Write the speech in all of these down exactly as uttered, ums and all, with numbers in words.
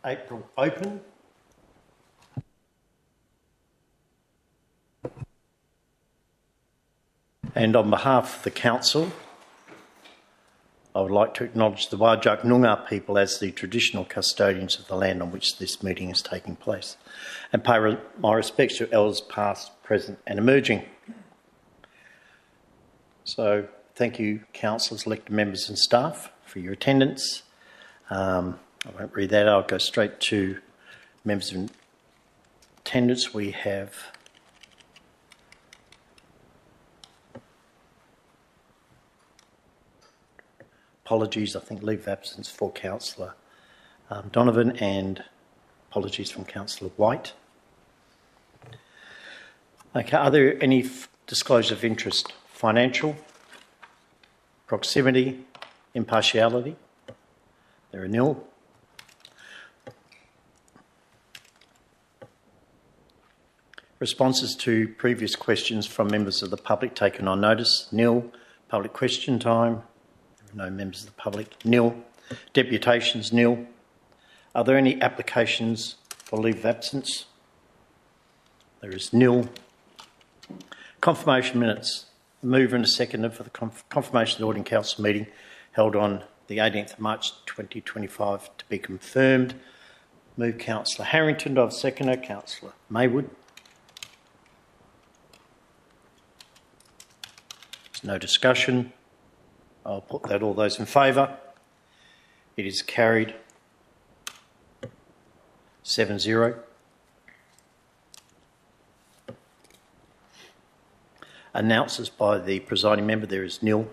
April open. And on behalf of the Council, I would like to acknowledge the Whadjuk Noongar people as the traditional custodians of the land on which this meeting is taking place, and pay re my respects to elders past, present and emerging. So thank you, councillors, elected members and staff, for your attendance. Um, I won't read that, I'll go straight to members in attendance. We have apologies, I think leave of absence for Councillor um, Donovan, and apologies from Councillor White. Okay, are there any f disclosure of interest? Financial, proximity, impartiality? There are nil. Responses to previous questions from members of the public taken on notice? Nil. Public question time? No members of the public. Nil. Deputations? Nil. Are there any applications for leave of absence? There is nil. Confirmation minutes. A mover and a seconder for the conf confirmation of the Ordinary Council meeting held on the eighteenth of March twenty twenty-five to be confirmed. Move Councillor Harrington. Do I have a seconder? Councillor Maywood. There's no discussion. I'll put that. All those in favour? It is carried seven zero. Announces by the presiding member, there is nil.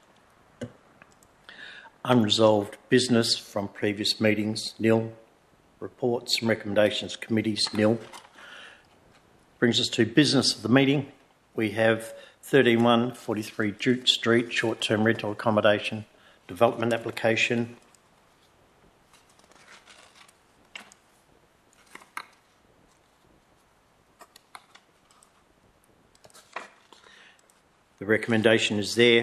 Unresolved business from previous meetings, nil. Reports and recommendations committees, nil. Brings us to business of the meeting. We have thirteen one forty-three Duke Street, short-term rental accommodation development application. The recommendation is there.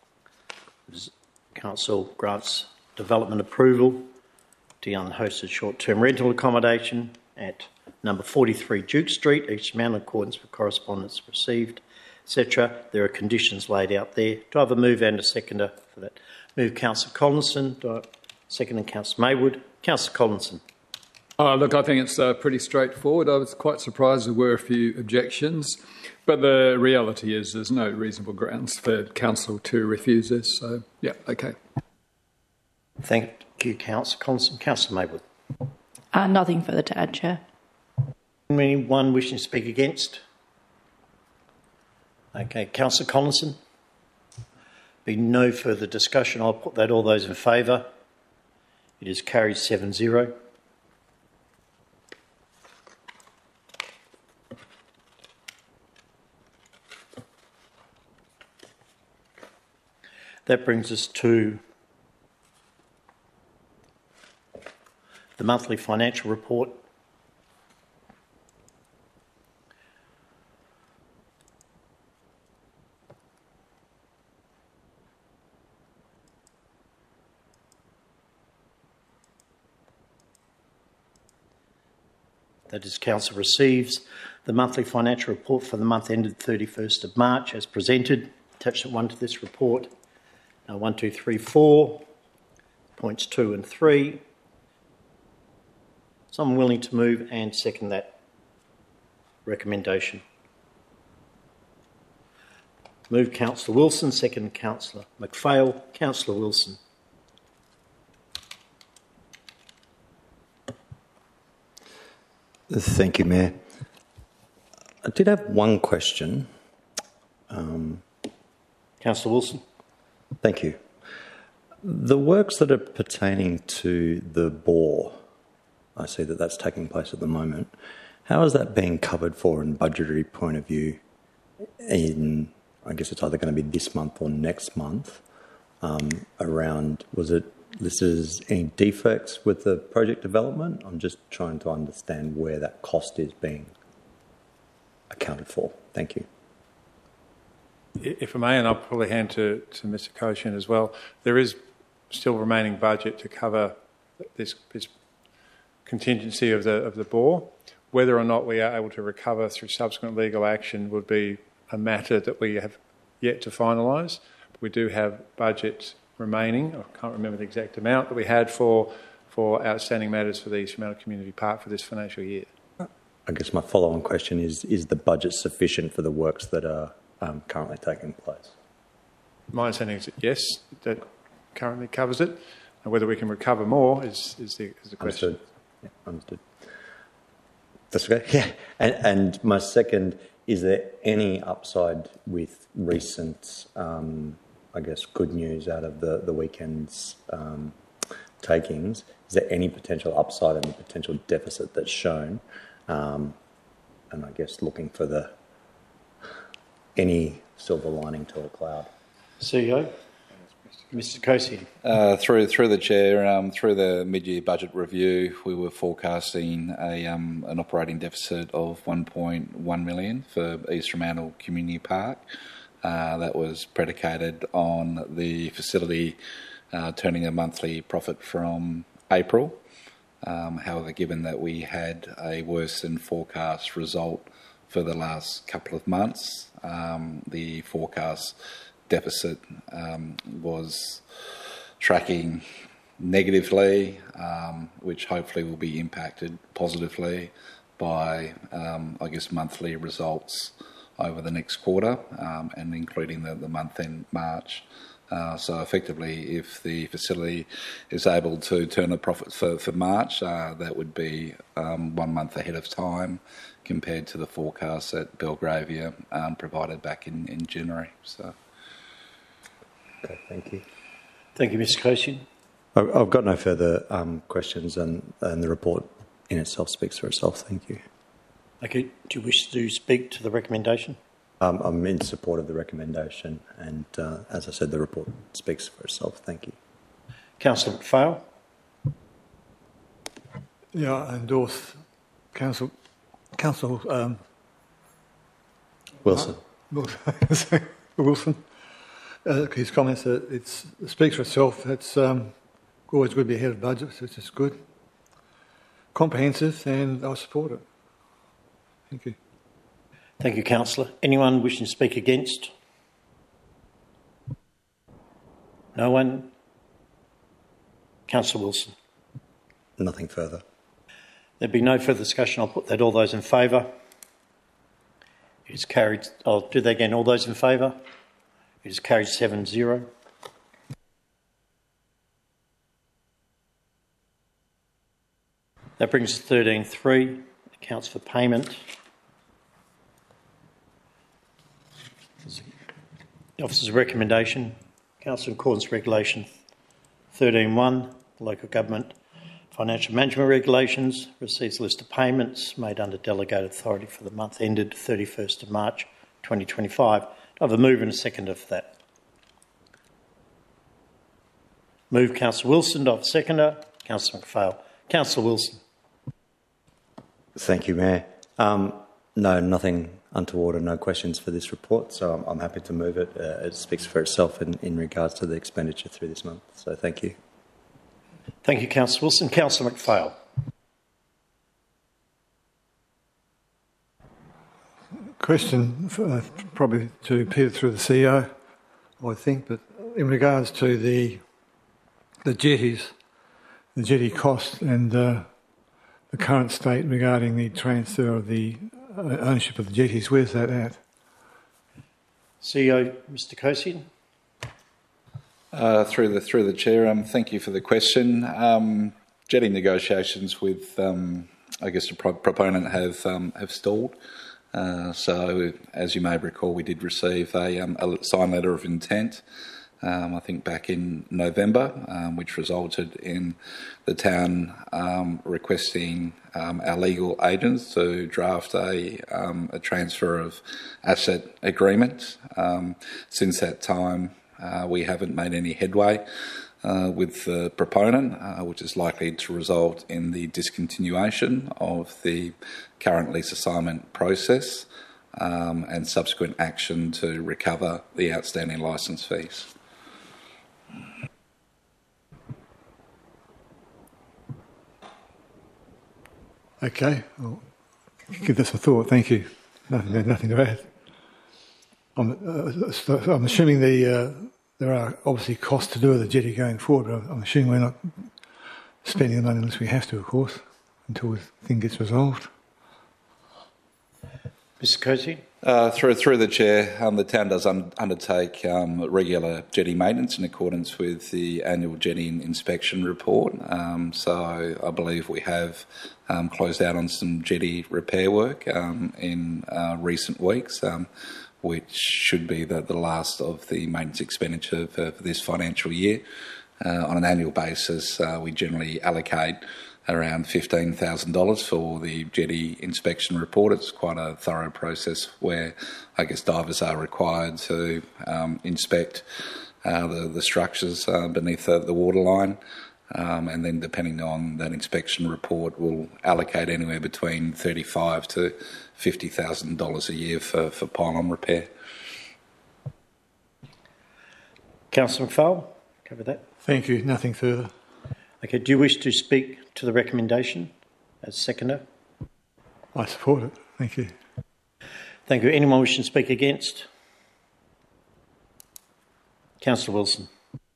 Council grants development approval to the unhosted short-term rental accommodation at number forty-three Duke Street, each amount in accordance with correspondence received, et cetera. There are conditions laid out there. Do I have a move and a seconder for that? Move Councillor Collinson. Do I second and Councillor Maywood? Councillor Collinson. Oh, look, I think it's uh, pretty straightforward. I was quite surprised there were a few objections, but the reality is there's no reasonable grounds for Council to refuse this. So, yeah, okay. Thank you, Councillor Collinson. Councillor Maywood. Uh, nothing further to add, Chair. Anyone wishing to speak against? Okay, Councillor Collinson. Be no further discussion. I'll put that. All those in favour? It is carried seven zero. That brings us to the monthly financial report. That is, Council receives the monthly financial report for the month ended thirty-first of March as presented. Attachment one to this report. Now, one, two, three, four, points two and three. Someone willing to move and second that recommendation? Move Councillor Wilson, second Councillor McPhail. Councillor Wilson. Thank you, Mayor. I did have one question. Um, Councillor Wilson. Thank you. The works that are pertaining to the bore, I see that that's taking place at the moment. How is that being covered for in budgetary point of view in, I guess it's either going to be this month or next month, um, around, was it listed as any defects with the project development? I'm just trying to understand where that cost is being accounted for. Thank you. If I may, and I'll probably hand to, to Mister Koshin as well, there is still remaining budget to cover this, this contingency of the of the B O R. Whether or not we are able to recover through subsequent legal action would be a matter that we have yet to finalise. We do have budget remaining. I can't remember the exact amount that we had for for outstanding matters for the East Fremantle Community Park for this financial year. I guess my follow-on question is, is the budget sufficient for the works that are um, currently taking place? My understanding is that yes, that currently covers it. And whether we can recover more is, is, the, is the question. Understood. Yeah, understood. That's okay. Yeah. And, and my second, is there any upside with recent, um, I guess, good news out of the, the weekend's um, takings? Is there any potential upside and the potential deficit that's shown? Um, and I guess looking for the any silver lining to a cloud. C E O, Mister Kosian. Uh, through through the chair, um, through the mid-year budget review, we were forecasting a um, an operating deficit of one point one million for East Fremantle Community Park. Uh, that was predicated on the facility uh, turning a monthly profit from April. Um, however, given that we had a worse than forecast result for the last couple of months, um, the forecast deficit um, was tracking negatively, um, which hopefully will be impacted positively by, um, I guess, monthly results over the next quarter, um, and including the, the month end March. Uh, so effectively, if the facility is able to turn a profit for, for March, uh, that would be um, one month ahead of time compared to the forecast that Belgravia um, provided back in, in January. So, Okay, thank you. Thank you, Mister Kosian. I- I've got no further um, questions, and, and the report in itself speaks for itself. Thank you. Okay, do you wish to speak to the recommendation? Um, I'm in support of the recommendation, and uh, as I said, the report speaks for itself. Thank you. Councillor McPhail. Yeah, I endorse Council, Council um, Wilson. Wilson. Wilson. Uh, his comments that it's, it speaks for itself. It's um, always good to be ahead of budget, which is good. Comprehensive, and I support it. Thank you. Thank you, Councillor. Anyone wishing to speak against? No one? Councillor Wilson. Nothing further. There be no further discussion. I'll put that. All those in favour? It is carried. I'll do that again. All those in favour? It is carried seven zero. That brings us to thirteen three. Accounts for payment. The officer's recommendation. Council in accordance with Regulation thirteen one, Local Government Financial Management Regulations, receives a list of payments made under delegated authority for the month ended thirty-first of March twenty twenty-five. Do I have a move and a seconder for that? Move Councillor Wilson. Do I have a seconder? Councillor McPhail. Councillor Wilson. Thank you, Mayor. Um, no, nothing untoward and no questions for this report, so I'm, I'm happy to move it. Uh, it speaks for itself in, in regards to the expenditure through this month, so thank you. Thank you, Councillor Wilson. Councillor McPhail. Question uh, probably to Peter through the C E O, I think, but in regards to the the jetties, the jetty cost and uh, the current state regarding the transfer of the ownership of the jetties, where's that at? C E O, Mister Kosian. uh, through the through the chair, um, thank you for the question. Um, jetty negotiations with, um, I guess, the pro- proponent have um, have stalled. Uh, so, as you may recall, we did receive a, um, a signed letter of intent, um, I think back in November, um, which resulted in the town um, requesting um, our legal agents to draft a, um, a transfer of asset agreement. Um, since that time, uh, we haven't made any headway Uh, with the proponent, uh, which is likely to result in the discontinuation of the current lease assignment process um, and subsequent action to recover the outstanding licence fees. Okay, I'll give this a thought. Thank you. Nothing, nothing to add. I'm, uh, so I'm assuming the uh, there are obviously costs to do with the jetty going forward, but I'm assuming we're not spending the money unless we have to, of course, until the thing gets resolved. Mister Coetzee? Uh, through through the chair, um, the town does un- undertake um, regular jetty maintenance in accordance with the annual jetty inspection report. Um, so I believe we have um, closed out on some jetty repair work um, in uh, recent weeks, um, which should be the, the last of the maintenance expenditure for, for this financial year. Uh, on an annual basis, uh, we generally allocate around fifteen thousand dollars for the jetty inspection report. It's quite a thorough process where I guess divers are required to um, inspect uh, the, the structures uh, beneath the, the waterline, um, and then depending on that inspection report, we'll allocate anywhere between thirty-five thousand to fifty thousand dollars a year for, for pylon repair. Councillor McPhail, cover that. Thank you. Nothing further. Okay, do you wish to speak to the recommendation as seconder? I support it. Thank you. Thank you. Anyone wishing to speak against? Councillor Wilson.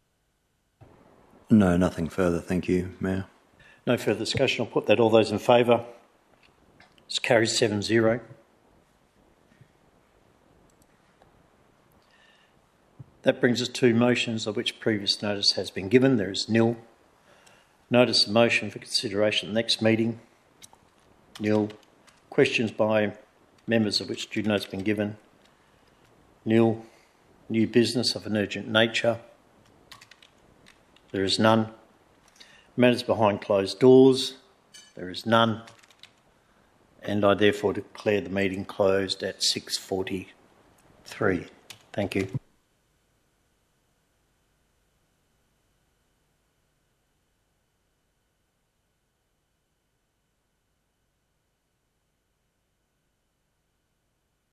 No, nothing further. Thank you, Mayor. No further discussion. I'll put that. All those in favour? It's carried seven zero. That brings us to motions of which previous notice has been given. There is nil. Notice of motion for consideration at the next meeting. Nil. Questions by members of which due notice has been given. Nil. New business of an urgent nature. There is none. Matters behind closed doors. There is none. And I therefore declare the meeting closed at six forty-three. Thank you.